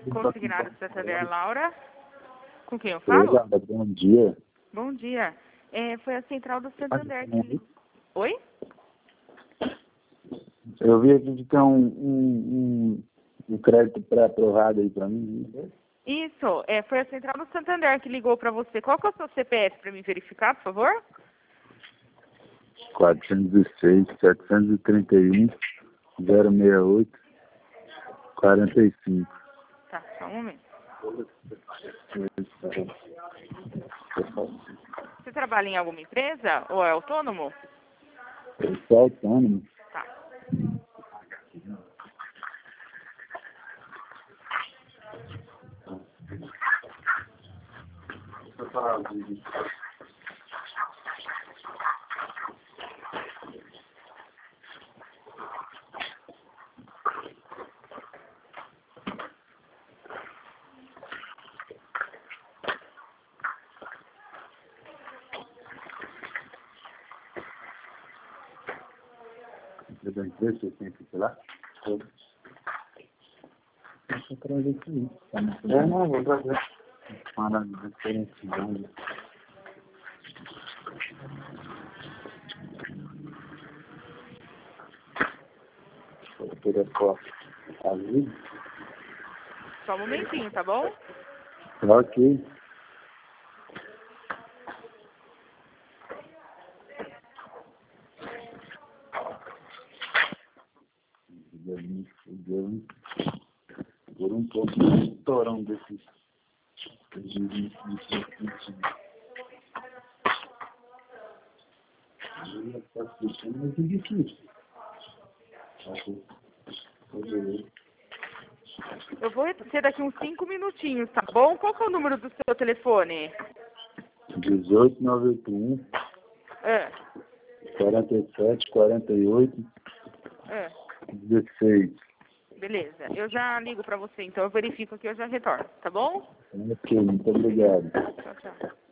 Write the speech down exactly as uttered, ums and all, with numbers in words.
Consignado Santander, Laura. Com quem eu falo? Olá, bom dia. Bom dia. É, foi a central do Santander que ligou. Oi? Eu vi aqui que tem um, um, um, um crédito pré-aprovado aí para mim. Isso, é, foi a central do Santander que ligou para você. Qual que é o seu C P F para me verificar, por favor? quatrocentos e seis, setecentos e trinta e um, zero seis oito, quarenta e cinco. Tá, só um momento. Você trabalha em alguma empresa ou é autônomo? Eu sou autônomo. Tá. Você da empresa, você tem que ir lá? Deixa eu trazer aqui. É, não, vou trazer. Para diferenciando. Vou ter a foto ali. Só um momentinho, tá bom? Ok. Deu um, por um pouco de estourão desses de Eu vou ser daqui uns cinco minutinhos, tá bom? Qual que é o número do seu telefone? dezoito, noventa e um, É, quarenta e sete, quarenta e oito, é. dezesseis. Beleza, eu já ligo pra você, então eu verifico aqui e eu já retorno, tá bom? Ok, muito obrigado. Tchau, tchau.